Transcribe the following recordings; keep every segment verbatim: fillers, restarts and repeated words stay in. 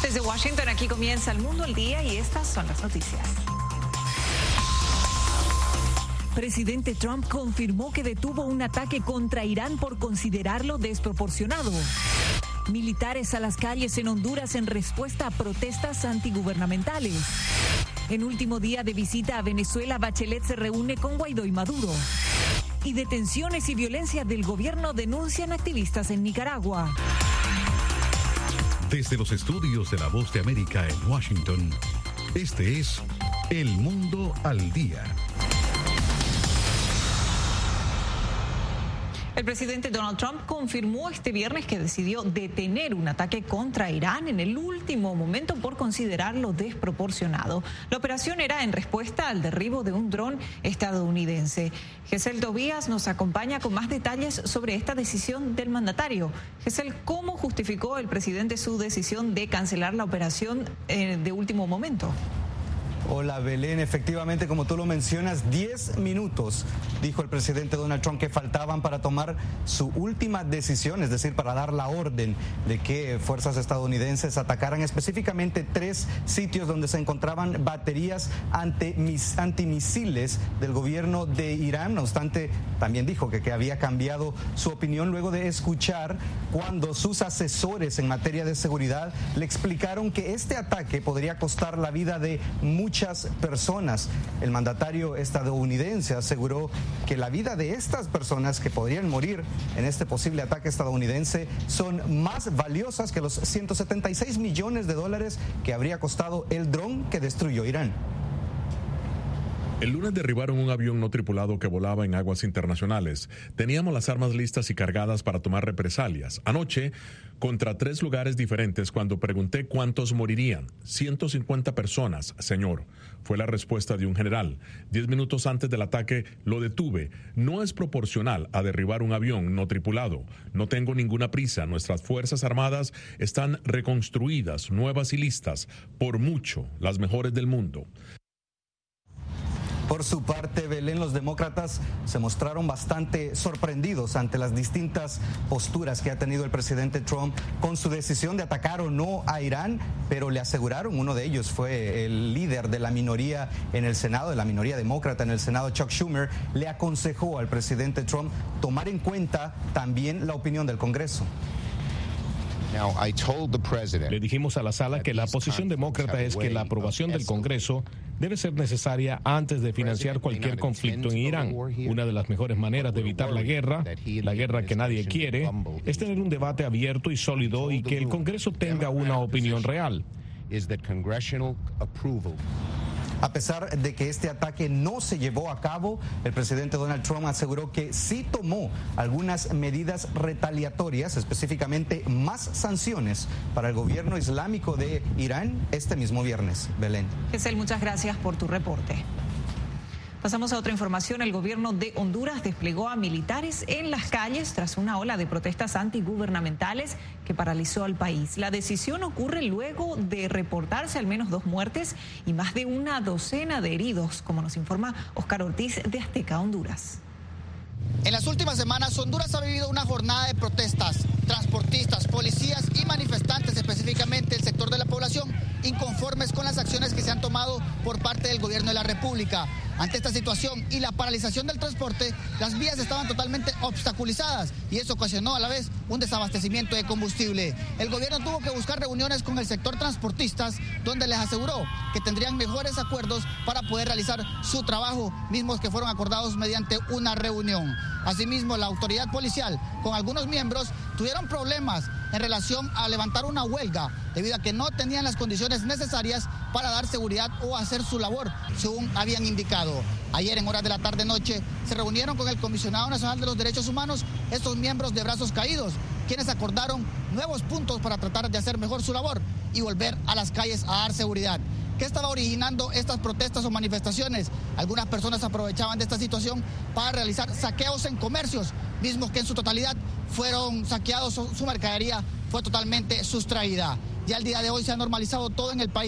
Desde Washington, aquí comienza El Mundo al Día y estas son las noticias. Presidente Trump confirmó que detuvo un ataque contra Irán por considerarlo desproporcionado. Militares a las calles en Honduras en respuesta a protestas antigubernamentales. En último día de visita a Venezuela, Bachelet se reúne con Guaidó y Maduro. Y detenciones y violencia del gobierno denuncian activistas en Nicaragua. Desde los estudios de La Voz de América en Washington, este es El Mundo al Día. El presidente Donald Trump confirmó este viernes que decidió detener un ataque contra Irán en el último momento por considerarlo desproporcionado. La operación era en respuesta al derribo de un dron estadounidense. Gesell Tobías nos acompaña con más detalles sobre esta decisión del mandatario. Gesell, ¿cómo justificó el presidente su decisión de cancelar la operación eh, de último momento? Hola Belén, efectivamente como tú lo mencionas, diez minutos, dijo el presidente Donald Trump, que faltaban para tomar su última decisión, es decir, para dar la orden de que fuerzas estadounidenses atacaran específicamente tres sitios donde se encontraban baterías antimisiles del gobierno de Irán. No obstante, también dijo que, que había cambiado su opinión luego de escuchar cuando sus asesores en materia de seguridad le explicaron que este ataque podría costar la vida de muchas personas. El mandatario estadounidense aseguró que la vida de estas personas que podrían morir en este posible ataque estadounidense son más valiosas que los ciento setenta y seis millones de dólares que habría costado el dron que destruyó Irán. El lunes derribaron un avión no tripulado que volaba en aguas internacionales. Teníamos las armas listas y cargadas para tomar represalias. Anoche, contra tres lugares diferentes, cuando pregunté cuántos morirían. ciento cincuenta personas, señor, fue la respuesta de un general. Diez minutos antes del ataque lo detuve. No es proporcional a derribar un avión no tripulado. No tengo ninguna prisa. Nuestras Fuerzas Armadas están reconstruidas, nuevas y listas, por mucho, las mejores del mundo. Por su parte, Belén, los demócratas se mostraron bastante sorprendidos ante las distintas posturas que ha tenido el presidente Trump con su decisión de atacar o no a Irán, pero le aseguraron, uno de ellos fue el líder de la minoría en el Senado, de la minoría demócrata en el Senado, Chuck Schumer, le aconsejó al presidente Trump tomar en cuenta también la opinión del Congreso. Le dijimos a la sala que la posición demócrata es que la aprobación del Congreso debe ser necesaria antes de financiar cualquier conflicto en Irán. Una de las mejores maneras de evitar la guerra, la guerra que nadie quiere, es tener un debate abierto y sólido y que el Congreso tenga una opinión real. A pesar de que este ataque no se llevó a cabo, el presidente Donald Trump aseguró que sí tomó algunas medidas retaliatorias, específicamente más sanciones para el gobierno islámico de Irán este mismo viernes. Belén. Gesell, muchas gracias por tu reporte. Pasamos a otra información. El gobierno de Honduras desplegó a militares en las calles tras una ola de protestas antigubernamentales que paralizó al país. La decisión ocurre luego de reportarse al menos dos muertes y más de una docena de heridos, como nos informa Oscar Ortiz de Azteca, Honduras. En las últimas semanas, Honduras ha vivido una jornada de protestas. Transportistas, policías y manifestantes, específicamente el sector de la población, inconformes con las acciones que se han tomado por parte del gobierno de la República. Ante esta situación y la paralización del transporte, las vías estaban totalmente obstaculizadas y eso ocasionó a la vez un desabastecimiento de combustible. El gobierno tuvo que buscar reuniones con el sector transportistas, donde les aseguró que tendrían mejores acuerdos para poder realizar su trabajo, mismos que fueron acordados mediante una reunión. Asimismo, la autoridad policial, con algunos miembros, tuvieron problemas en relación a levantar una huelga, debido a que no tenían las condiciones necesarias para dar seguridad o hacer su labor, según habían indicado. Ayer, en horas de la tarde-noche, se reunieron con el Comisionado Nacional de los Derechos Humanos estos miembros de brazos caídos, quienes acordaron nuevos puntos para tratar de hacer mejor su labor y volver a las calles a dar seguridad. ¿Qué estaba originando estas protestas o manifestaciones? Algunas personas aprovechaban de esta situación para realizar saqueos en comercios, mismos que en su totalidad fueron saqueados, su mercadería fue totalmente sustraída. Ya el día de hoy se ha normalizado todo en el país.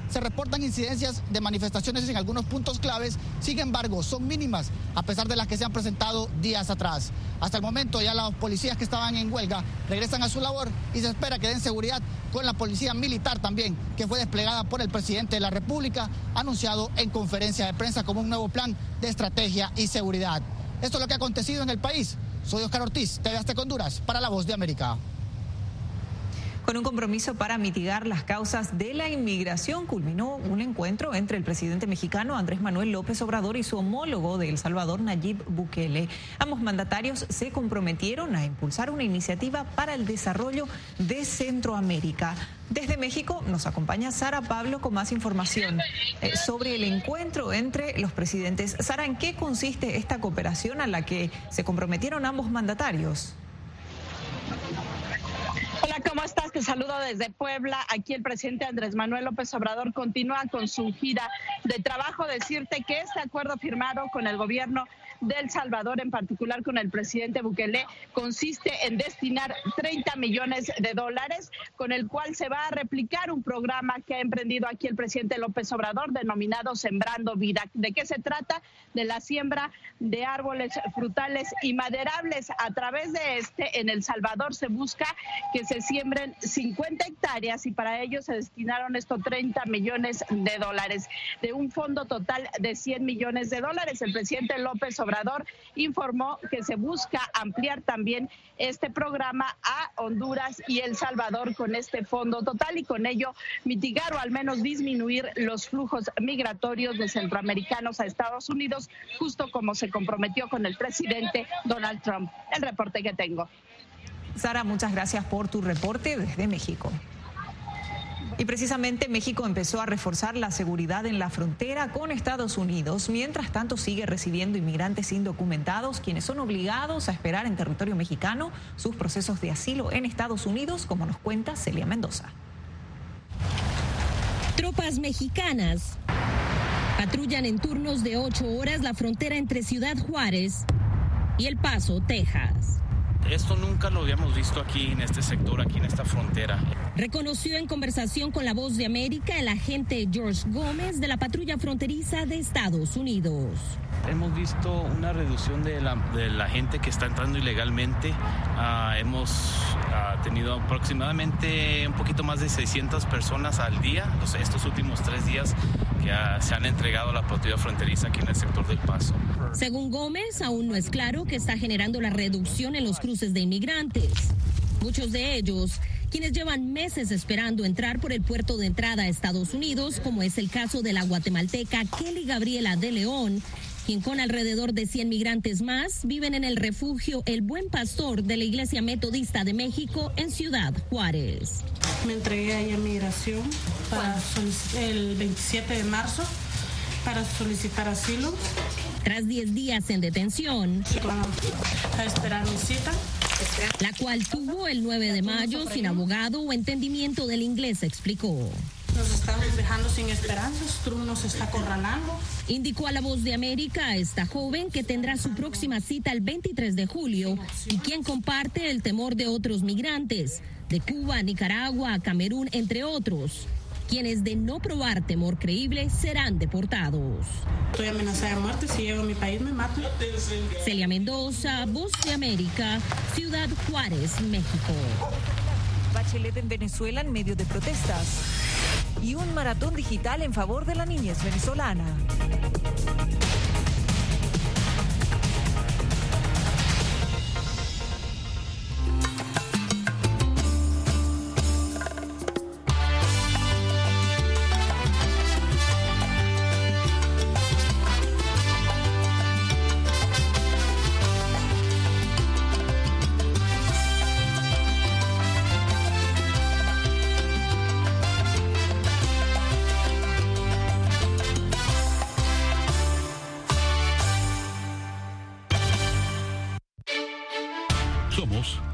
se reportan incidencias de manifestaciones en algunos puntos claves, sin embargo, son mínimas, a pesar de las que se han presentado días atrás. Hasta el momento ya los policías que estaban en huelga regresan a su labor y se espera que den seguridad con la policía militar también, que fue desplegada por el presidente de la República, anunciado en conferencia de prensa como un nuevo plan de estrategia y seguridad. Esto es lo que ha acontecido en el país. Soy Oscar Ortiz, T V Azteca Honduras, para La Voz de América. Con un compromiso para mitigar las causas de la inmigración, culminó un encuentro entre el presidente mexicano Andrés Manuel López Obrador y su homólogo de El Salvador, Nayib Bukele. Ambos mandatarios se comprometieron a impulsar una iniciativa para el desarrollo de Centroamérica. Desde México nos acompaña Sara Pablo con más información eh, sobre el encuentro entre los presidentes. Sara, ¿en qué consiste esta cooperación a la que se comprometieron ambos mandatarios? Hola, ¿cómo estás? Te saludo desde Puebla. Aquí el presidente Andrés Manuel López Obrador continúa con su gira de trabajo. Decirte que este acuerdo firmado con el gobierno de El Salvador, en particular con el presidente Bukele, consiste en destinar treinta millones de dólares, con el cual se va a replicar un programa que ha emprendido aquí el presidente López Obrador, denominado Sembrando Vida. ¿De qué se trata? De la siembra de árboles frutales y maderables. A través de este, en El Salvador se busca que se siembren cincuenta hectáreas y para ello se destinaron estos treinta millones de dólares, de un fondo total de cien millones de dólares. El presidente López Obrador informó que se busca ampliar también este programa a Honduras y El Salvador con este fondo total y con ello mitigar o al menos disminuir los flujos migratorios de centroamericanos a Estados Unidos, justo como se comprometió con el presidente Donald Trump. El reporte que tengo. Sara, muchas gracias por tu reporte desde México. Y precisamente México empezó a reforzar la seguridad en la frontera con Estados Unidos. Mientras tanto, sigue recibiendo inmigrantes indocumentados, quienes son obligados a esperar en territorio mexicano sus procesos de asilo en Estados Unidos, como nos cuenta Celia Mendoza. Tropas mexicanas patrullan en turnos de ocho horas la frontera entre Ciudad Juárez y El Paso, Texas. Esto nunca lo habíamos visto aquí en este sector, aquí en esta frontera. Reconoció en conversación con La Voz de América el agente George Gómez de la patrulla fronteriza de Estados Unidos. Hemos visto una reducción de la, de la gente que está entrando ilegalmente. Uh, hemos uh, tenido aproximadamente un poquito más de seiscientas personas al día, los, estos últimos tres días que uh, se han entregado a la patrulla fronteriza aquí en el sector del Paso. Según Gómez, aún no es claro qué está generando la reducción en los cruces de inmigrantes. Muchos de ellos, quienes llevan meses esperando entrar por el puerto de entrada a Estados Unidos, como es el caso de la guatemalteca Kelly Gabriela de León, quien con alrededor de cien migrantes más viven en el refugio El Buen Pastor de la Iglesia Metodista de México en Ciudad Juárez. Me entregué ahí a migración para el veintisiete de marzo para solicitar asilo. Tras diez días en detención, a esperar mi cita, la cual tuvo el nueve de mayo sin abogado o entendimiento del inglés, explicó. Nos estamos dejando sin esperanzas, Trump nos está acorralando. Indicó a La Voz de América a esta joven que tendrá su próxima cita el veintitrés de julio y quien comparte el temor de otros migrantes de Cuba, Nicaragua, Camerún, entre otros, quienes de no probar temor creíble serán deportados. Estoy amenazada de muerte, si llego a mi país me mato. Celia Mendoza, Voz de América, Ciudad Juárez, México. Bachelet en Venezuela en medio de protestas y un maratón digital en favor de la niñez venezolana.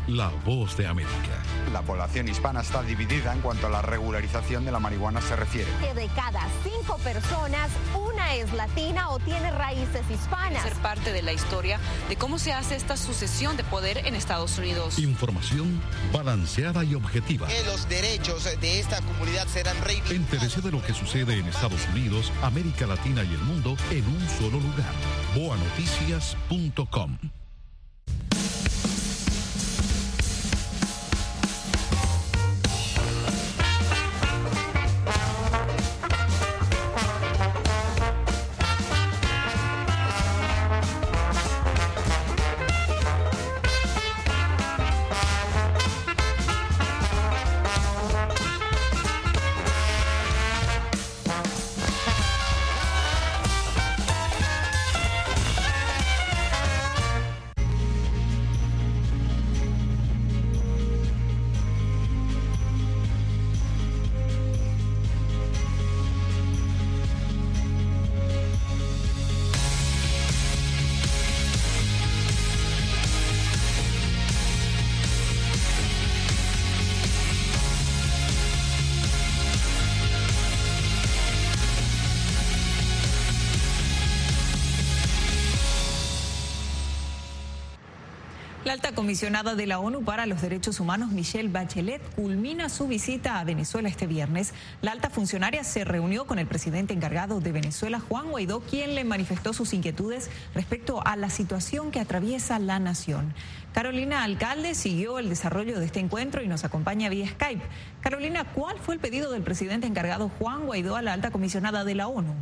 La Voz de América. La población hispana está dividida en cuanto a la regularización de la marihuana se refiere. Que de cada cinco personas, una es latina o tiene raíces hispanas. Ser parte de la historia de cómo se hace esta sucesión de poder en Estados Unidos. Información balanceada y objetiva. Que los derechos de esta comunidad serán reivindicados. Entérese de lo que sucede en Estados Unidos, América Latina y el mundo en un solo lugar. boa noticias punto com. La alta comisionada de la ONU para los Derechos Humanos, Michelle Bachelet, culmina su visita a Venezuela este viernes. La alta funcionaria se reunió con el presidente encargado de Venezuela, Juan Guaidó, quien le manifestó sus inquietudes respecto a la situación que atraviesa la nación. Carolina Alcalde siguió el desarrollo de este encuentro y nos acompaña vía Skype. Carolina, ¿cuál fue el pedido del presidente encargado Juan Guaidó a la alta comisionada de la ONU?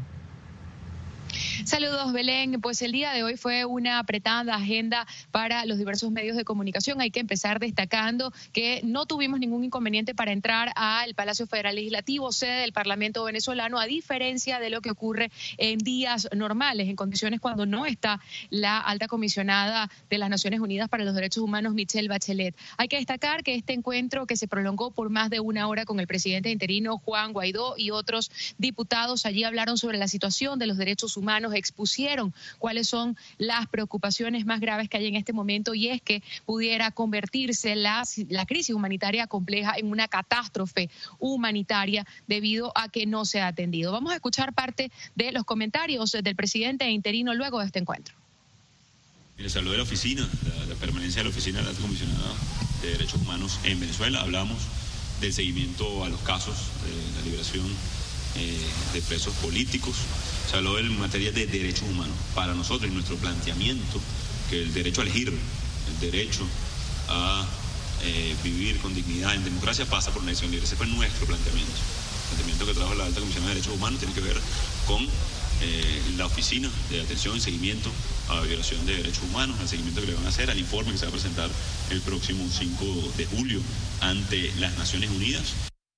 Saludos, Belén. Pues el día de hoy fue una apretada agenda para los diversos medios de comunicación. Hay que empezar destacando que no tuvimos ningún inconveniente para entrar al Palacio Federal Legislativo, sede del Parlamento venezolano, a diferencia de lo que ocurre en días normales, en condiciones cuando no está la alta comisionada de las Naciones Unidas para los Derechos Humanos, Michelle Bachelet. Hay que destacar que este encuentro, que se prolongó por más de una hora con el presidente interino Juan Guaidó y otros diputados, allí hablaron sobre la situación de los derechos humanos, expusieron cuáles son las preocupaciones más graves que hay en este momento, y es que pudiera convertirse la, la crisis humanitaria compleja en una catástrofe humanitaria debido a que no se ha atendido. Vamos a escuchar parte de los comentarios del presidente interino luego de este encuentro. Les habló de la oficina, la, la permanencia de la oficina de la alta comisionada de Derechos Humanos en Venezuela. Hablamos del seguimiento a los casos de la liberación eh, de presos políticos. Se habló en materia de derechos humanos. Para nosotros, en nuestro planteamiento, que el derecho a elegir, el derecho a eh, vivir con dignidad en democracia pasa por una elección libre. Ese fue nuestro planteamiento. El planteamiento que trajo la alta comisión de derechos humanos tiene que ver con eh, la oficina de atención y seguimiento a la violación de derechos humanos, al seguimiento que le van a hacer, al informe que se va a presentar el próximo cinco de julio ante las Naciones Unidas.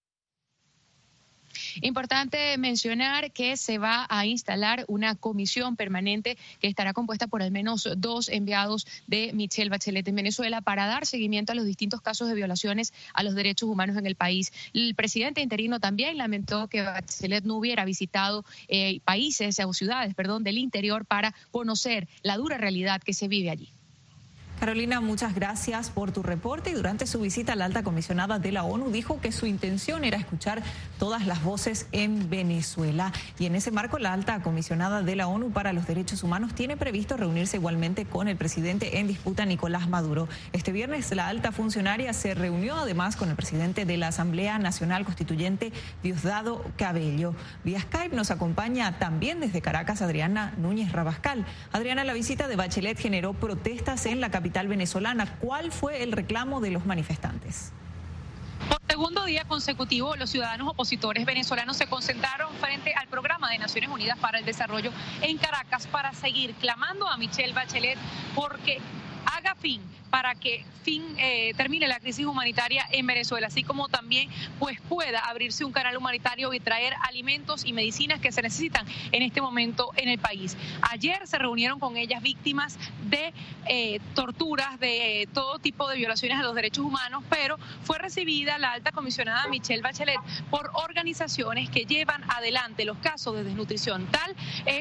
Importante mencionar que se va a instalar una comisión permanente que estará compuesta por al menos dos enviados de Michelle Bachelet en Venezuela para dar seguimiento a los distintos casos de violaciones a los derechos humanos en el país. El presidente interino también lamentó que Bachelet no hubiera visitado eh, países o ciudades, perdón, del interior para conocer la dura realidad que se vive allí. Carolina, muchas gracias por tu reporte. Y durante su visita, la alta comisionada de la ONU dijo que su intención era escuchar todas las voces en Venezuela. Y en ese marco, la alta comisionada de la ONU para los Derechos Humanos tiene previsto reunirse igualmente con el presidente en disputa, Nicolás Maduro. Este viernes, la alta funcionaria se reunió además con el presidente de la Asamblea Nacional Constituyente, Diosdado Cabello. Vía Skype nos acompaña también desde Caracas Adriana Núñez Rabascal. Adriana, la visita de Bachelet generó protestas en la capital venezolana. ¿Cuál fue el reclamo de los manifestantes? Por segundo día consecutivo, los ciudadanos opositores venezolanos se concentraron frente al Programa de Naciones Unidas para el Desarrollo en Caracas para seguir clamando a Michelle Bachelet porque haga fin, para que fin eh, termine la crisis humanitaria en Venezuela, así como también pues pueda abrirse un canal humanitario y traer alimentos y medicinas que se necesitan en este momento en el país. Ayer se reunieron con ellas víctimas de eh, torturas, de eh, todo tipo de violaciones a los derechos humanos, pero fue recibida la alta comisionada Michelle Bachelet por organizaciones que llevan adelante los casos de desnutrición. Tal es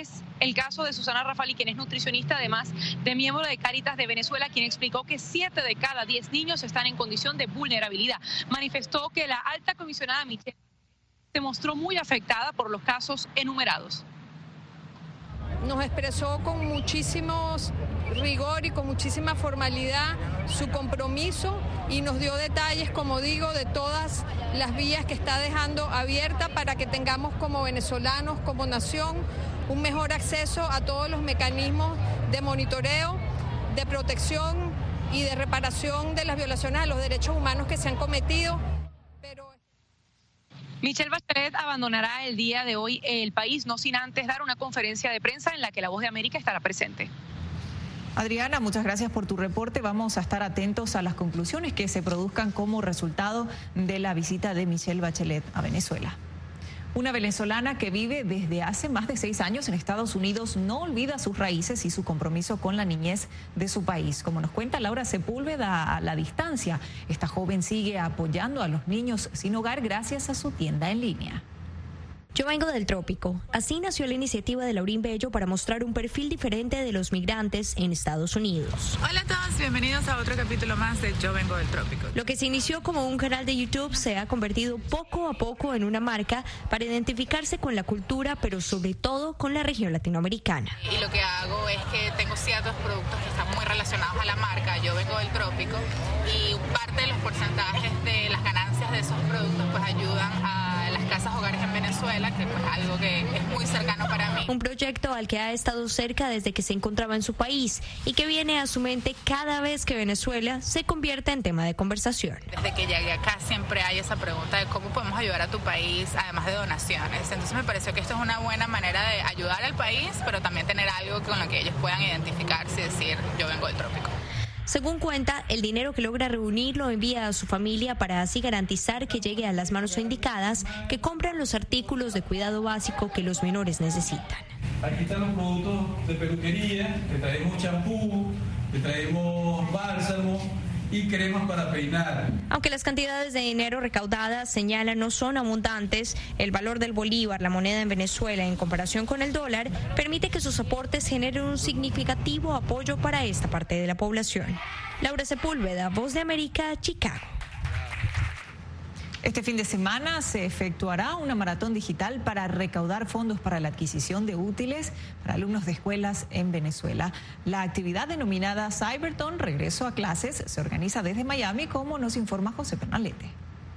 el caso de Susana Rafali, quien es nutricionista, además de miembro de Cáritas de Venezuela, quien explicó que siete de cada diez niños están en condición de vulnerabilidad. Manifestó que la alta comisionada Michelle se mostró muy afectada por los casos enumerados. Nos expresó con muchísimos rigor y con muchísima formalidad su compromiso y nos dio detalles, como digo, de todas las vías que está dejando abierta para que tengamos como venezolanos, como nación, un mejor acceso a todos los mecanismos de monitoreo, de protección y de reparación de las violaciones a los derechos humanos que se han cometido. Michelle Bachelet abandonará el día de hoy el país, no sin antes dar una conferencia de prensa en la que La Voz de América estará presente. Adriana, muchas gracias por tu reporte. Vamos a estar atentos a las conclusiones que se produzcan como resultado de la visita de Michelle Bachelet a Venezuela. Una venezolana que vive desde hace más de seis años en Estados Unidos no olvida sus raíces y su compromiso con la niñez de su país. Como nos cuenta Laura Sepúlveda a la distancia, esta joven sigue apoyando a los niños sin hogar gracias a su tienda en línea. Yo vengo del trópico. Así nació la iniciativa de Laurín Bello para mostrar un perfil diferente de los migrantes en Estados Unidos. Hola a todos, bienvenidos a otro capítulo más de Yo vengo del trópico. Lo que se inició como un canal de YouTube se ha convertido poco a poco en una marca para identificarse con la cultura, pero sobre todo con la región latinoamericana. Y lo que hago es que tengo ciertos productos que están muy relacionados a la marca Yo vengo del trópico y parte de los porcentajes de las ganancias de esos productos pues ayudan a las casas hogares en Venezuela, que es pues, algo que es muy cercano para mí. Un proyecto al que ha estado cerca desde que se encontraba en su país y que viene a su mente cada vez que Venezuela se convierte en tema de conversación. Desde que llegué acá siempre hay esa pregunta de cómo podemos ayudar a tu país, además de donaciones. Entonces me pareció que esto es una buena manera de ayudar al país, pero también tener algo con lo que ellos puedan identificarse y decir, yo vengo del trópico. Según cuenta, el dinero que logra reunir lo envía a su familia para así garantizar que llegue a las manos indicadas que compran los artículos de cuidado básico que los menores necesitan. Aquí están los productos de peluquería, que traemos champú, que traemos bálsamo y cremas para peinar. Aunque las cantidades de dinero recaudadas, señala, no son abundantes, el valor del bolívar, la moneda en Venezuela, en comparación con el dólar, permite que sus aportes generen un significativo apoyo para esta parte de la población. Laura Sepúlveda, Voz de América, Chicago. Este fin de semana se efectuará una maratón digital para recaudar fondos para la adquisición de útiles para alumnos de escuelas en Venezuela. La actividad denominada Cyberton, regreso a clases, se organiza desde Miami, como nos informa José Pernalete.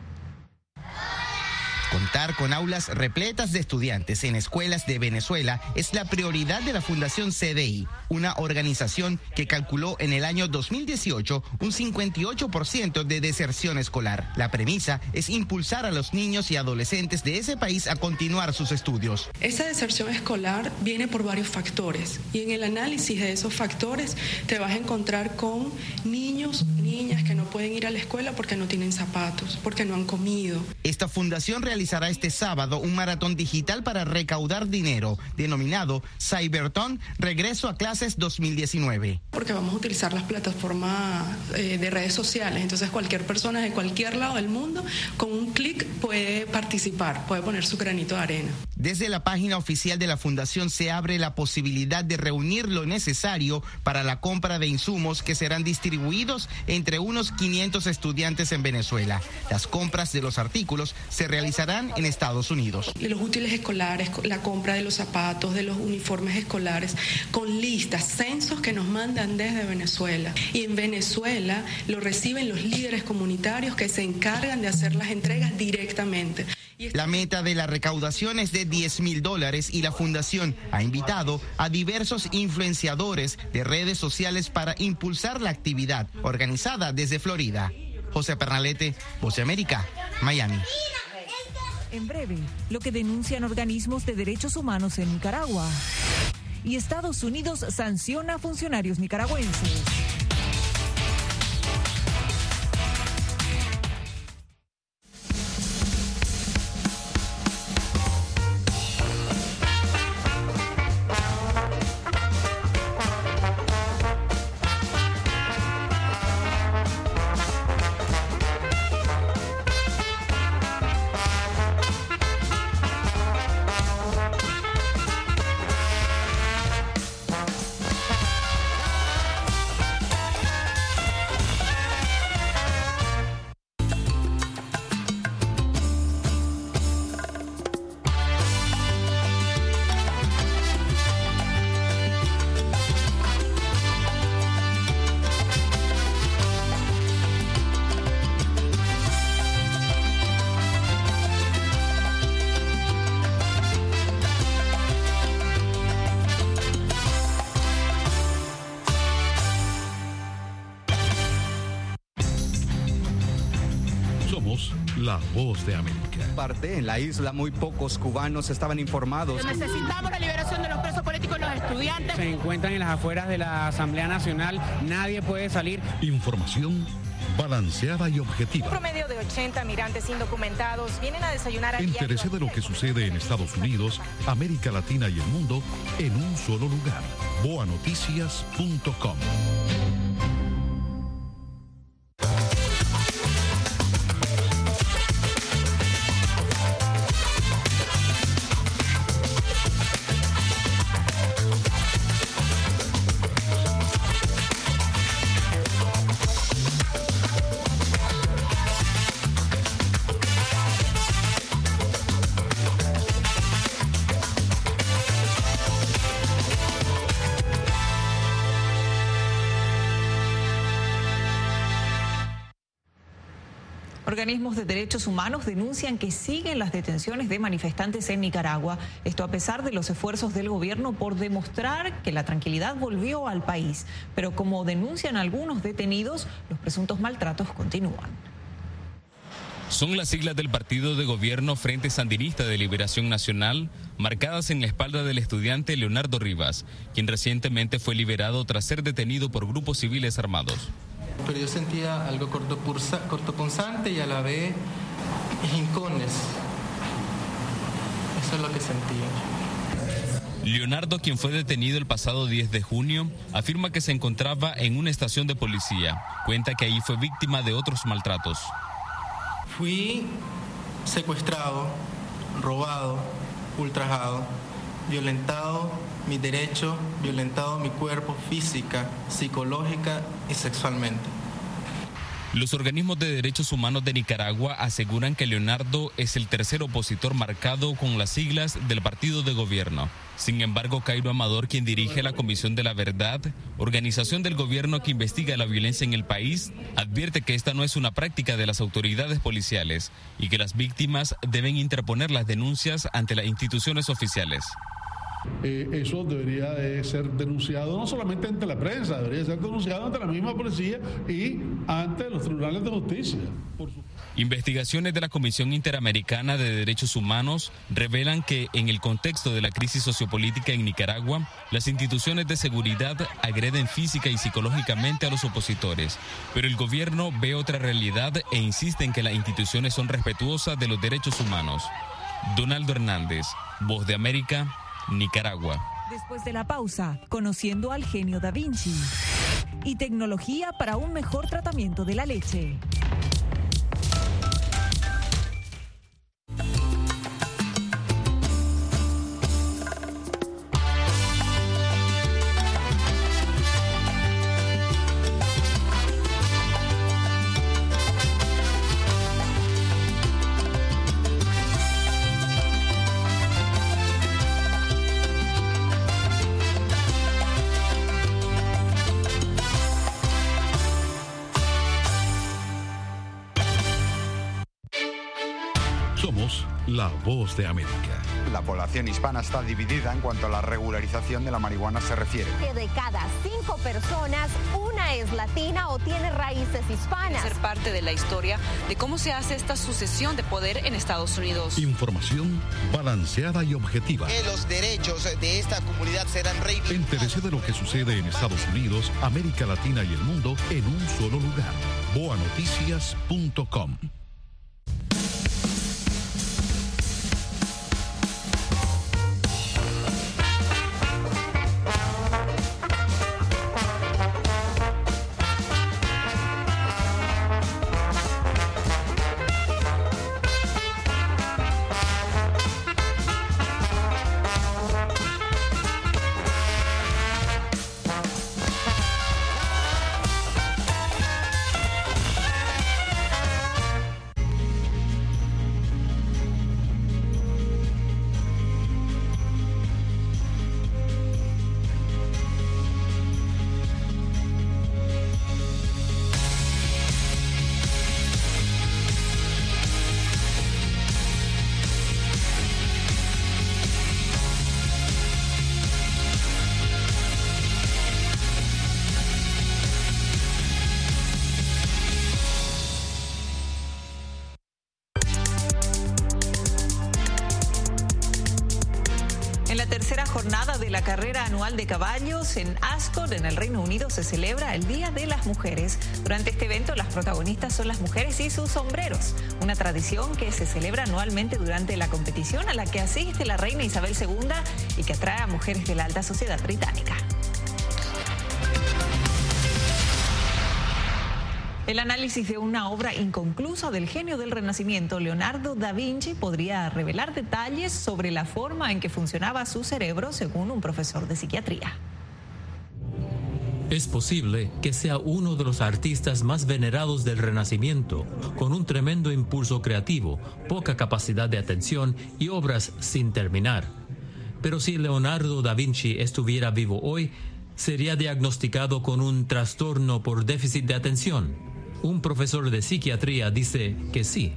Contar con aulas repletas de estudiantes en escuelas de Venezuela es la prioridad de la Fundación C D I, una organización que calculó en el año dos mil dieciocho un cincuenta y ocho por ciento de deserción escolar. La premisa es impulsar a los niños y adolescentes de ese país a continuar sus estudios. Esa deserción escolar viene por varios factores y en el análisis de esos factores te vas a encontrar con niños, niñas que no pueden ir a la escuela porque no tienen zapatos, porque no han comido. Esta fundación realiza realizará este sábado un maratón digital para recaudar dinero, denominado Cyberton Regreso a Clases dos mil diecinueve. Porque vamos a utilizar las plataformas eh, de redes sociales, entonces cualquier persona de cualquier lado del mundo con un clic puede participar, puede poner su granito de arena. Desde la página oficial de la Fundación se abre la posibilidad de reunir lo necesario para la compra de insumos que serán distribuidos entre unos quinientos estudiantes en Venezuela. Las compras de los artículos se realizarán en Estados Unidos. Los útiles escolares, la compra de los zapatos, de los uniformes escolares, con listas, censos que nos mandan desde Venezuela. Y en Venezuela lo reciben los líderes comunitarios que se encargan de hacer las entregas directamente. La meta de la recaudación es de diez mil dólares y la fundación ha invitado a diversos influenciadores de redes sociales para impulsar la actividad organizada desde Florida. José Pernalete, Voz de América, Miami. En breve, lo que denuncian organismos de derechos humanos en Nicaragua. Y Estados Unidos sanciona a funcionarios nicaragüenses. La Voz de América. Parte en la isla, muy pocos cubanos estaban informados. Necesitamos la liberación de los presos políticos y los estudiantes. Se encuentran en las afueras de la Asamblea Nacional, nadie puede salir. Información balanceada y objetiva. Un promedio de ochenta migrantes indocumentados vienen a desayunar a Entérese de lo que sucede en Estados Unidos, América Latina y el mundo en un solo lugar. boa noticias punto com. Organismos de derechos humanos denuncian que siguen las detenciones de manifestantes en Nicaragua. Esto a pesar de los esfuerzos del gobierno por demostrar que la tranquilidad volvió al país. Pero como denuncian algunos detenidos, los presuntos maltratos continúan. Son las siglas del partido de gobierno Frente Sandinista de Liberación Nacional, marcadas en la espalda del estudiante Leonardo Rivas, quien recientemente fue liberado tras ser detenido por grupos civiles armados. Pero yo sentía algo cortopunzante y a la vez hincones. Eso es lo que sentía. Leonardo, quien fue detenido el pasado diez de junio, afirma que se encontraba en una estación de policía. Cuenta que allí fue víctima de otros maltratos. Fui secuestrado, robado, ultrajado, violentado mis derechos, violentado mi cuerpo física, psicológica y sexualmente. Los organismos de derechos humanos de Nicaragua aseguran que Leonardo es el tercer opositor marcado con las siglas del partido de gobierno. Sin embargo, Cairo Amador, quien dirige la Comisión de la Verdad, organización del gobierno que investiga la violencia en el país, advierte que esta no es una práctica de las autoridades policiales y que las víctimas deben interponer las denuncias ante las instituciones oficiales. Eh, eso debería de ser denunciado no solamente ante la prensa, debería ser denunciado ante la misma policía y ante los tribunales de justicia. Por su... Investigaciones de la Comisión Interamericana de Derechos Humanos revelan que en el contexto de la crisis sociopolítica en Nicaragua, las instituciones de seguridad agreden física y psicológicamente a los opositores, pero el gobierno ve otra realidad e insiste en que las instituciones son respetuosas de los derechos humanos. Donaldo Hernández, Voz de América, Nicaragua. Después de la pausa, conociendo al genio Da Vinci y tecnología para un mejor tratamiento de la leche. Somos la Voz de América. La población hispana está dividida en cuanto a la regularización de la marihuana se refiere. Que de cada cinco personas, una es latina o tiene raíces hispanas. Ser parte de la historia de cómo se hace esta sucesión de poder en Estados Unidos. Información balanceada y objetiva. Que los derechos de esta comunidad serán reivindicados. Entérese de lo que sucede en Estados Unidos, América Latina y el mundo en un solo lugar. boa noticias punto com. En la tercera jornada de la carrera anual de caballos en Ascot, en el Reino Unido, se celebra el Día de las Mujeres. Durante este evento, las protagonistas son las mujeres y sus sombreros, una tradición que se celebra anualmente durante la competición a la que asiste la reina Isabel segunda y que atrae a mujeres de la alta sociedad británica. El análisis de una obra inconclusa del genio del Renacimiento, Leonardo da Vinci, podría revelar detalles sobre la forma en que funcionaba su cerebro, según un profesor de psiquiatría. Es posible que sea uno de los artistas más venerados del Renacimiento, con un tremendo impulso creativo, poca capacidad de atención y obras sin terminar. Pero si Leonardo da Vinci estuviera vivo hoy, sería diagnosticado con un trastorno por déficit de atención. Un profesor de psiquiatría dice que sí.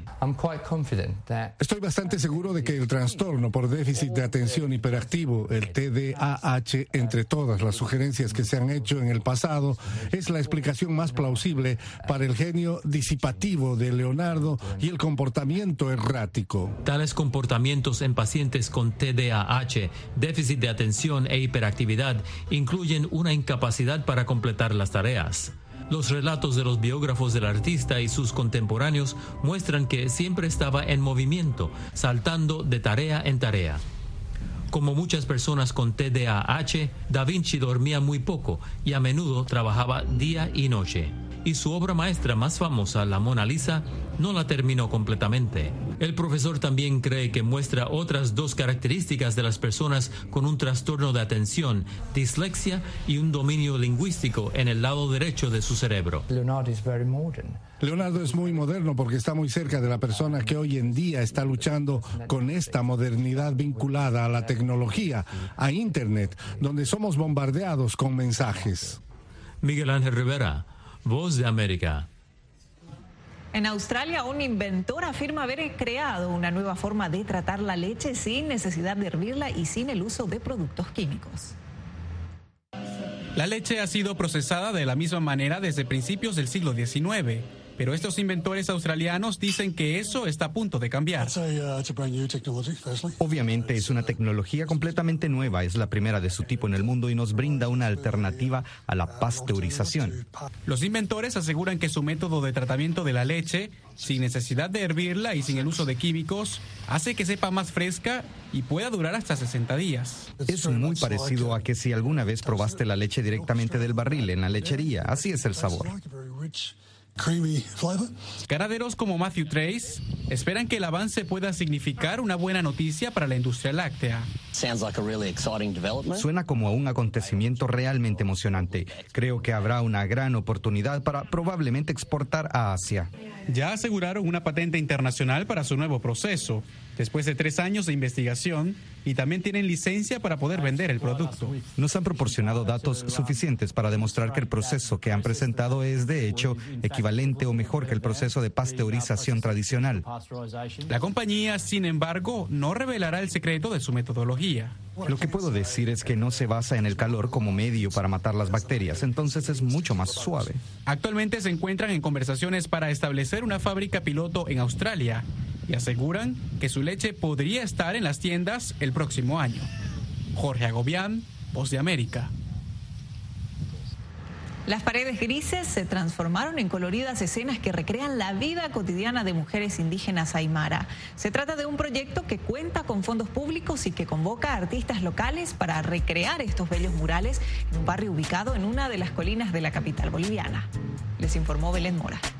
Estoy bastante seguro de que el trastorno por déficit de atención hiperactivo, el T D A H, entre todas las sugerencias que se han hecho en el pasado, es la explicación más plausible para el genio disipativo de Leonardo y el comportamiento errático. Tales comportamientos en pacientes con T D A H, déficit de atención e hiperactividad, incluyen una incapacidad para completar las tareas. Los relatos de los biógrafos del artista y sus contemporáneos muestran que siempre estaba en movimiento, saltando de tarea en tarea. Como muchas personas con T D A H, Da Vinci dormía muy poco y a menudo trabajaba día y noche. Y su obra maestra más famosa, la Mona Lisa, no la terminó completamente. El profesor también cree que muestra otras dos características de las personas con un trastorno de atención, dislexia y un dominio lingüístico en el lado derecho de su cerebro. Leonardo es muy moderno porque está muy cerca de la persona que hoy en día está luchando con esta modernidad vinculada a la tecnología, a Internet, donde somos bombardeados con mensajes. Miguel Ángel Rivera, Voz de América. En Australia, un inventor afirma haber creado una nueva forma de tratar la leche sin necesidad de hervirla y sin el uso de productos químicos. La leche ha sido procesada de la misma manera desde principios del siglo diecinueve, pero estos inventores australianos dicen que eso está a punto de cambiar. Obviamente es una tecnología completamente nueva, es la primera de su tipo en el mundo y nos brinda una alternativa a la pasteurización. Los inventores aseguran que su método de tratamiento de la leche, sin necesidad de hervirla y sin el uso de químicos, hace que sepa más fresca y pueda durar hasta sesenta días. Es muy parecido a que si alguna vez probaste la leche directamente del barril en la lechería, así es el sabor. Ganaderos como Matthew Trace esperan que el avance pueda significar una buena noticia para la industria láctea. Suena como a un acontecimiento realmente emocionante. Creo que habrá una gran oportunidad para probablemente exportar a Asia. Ya aseguraron una patente internacional para su nuevo proceso, después de tres años de investigación, y también tienen licencia para poder vender el producto. Nos han proporcionado datos suficientes para demostrar que el proceso que han presentado es, de hecho, equivalente o mejor que el proceso de pasteurización tradicional. La compañía, sin embargo, no revelará el secreto de su metodología. Lo que puedo decir es que no se basa en el calor como medio para matar las bacterias, entonces es mucho más suave. Actualmente se encuentran en conversaciones para establecer una fábrica piloto en Australia y aseguran que su leche podría estar en las tiendas el próximo año. Jorge Agobián, Voz de América. Las paredes grises se transformaron en coloridas escenas que recrean la vida cotidiana de mujeres indígenas aymara. Se trata de un proyecto que cuenta con fondos públicos y que convoca a artistas locales para recrear estos bellos murales en un barrio ubicado en una de las colinas de la capital boliviana. Les informó Belén Mora.